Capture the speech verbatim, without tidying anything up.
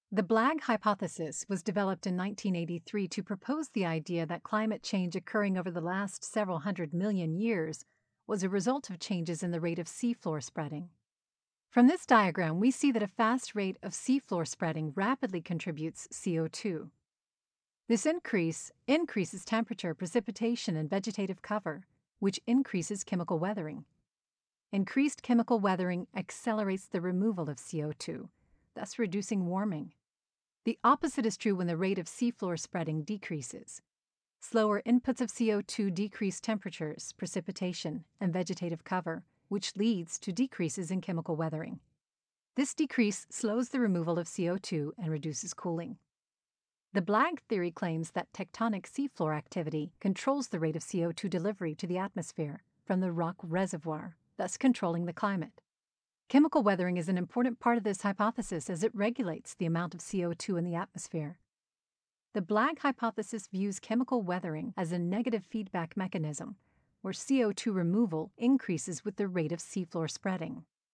The Blagg hypothesis was developed in nineteen eighty-three to propose the idea that climate change occurring over the last several hundred million years was a result of changes in the rate of seafloor spreading. From this diagram, we see that a fast rate of seafloor spreading rapidly contributes C O two. This increase increases temperature, precipitation, and vegetative cover, which increases chemical weathering. Increased chemical weathering accelerates the removal of C O two, thus reducing warming. The opposite is true when the rate of seafloor spreading decreases. Slower inputs of C O two decrease temperatures, precipitation, and vegetative cover, which leads to decreases in chemical weathering. This decrease slows the removal of C O two and reduces cooling. The Blagg theory claims that tectonic seafloor activity controls the rate of C O two delivery to the atmosphere from the rock reservoir, thus controlling the climate. Chemical weathering is an important part of this hypothesis as it regulates the amount of C O two in the atmosphere. The Blagg hypothesis views chemical weathering as a negative feedback mechanism, where C O two removal increases with the rate of seafloor spreading.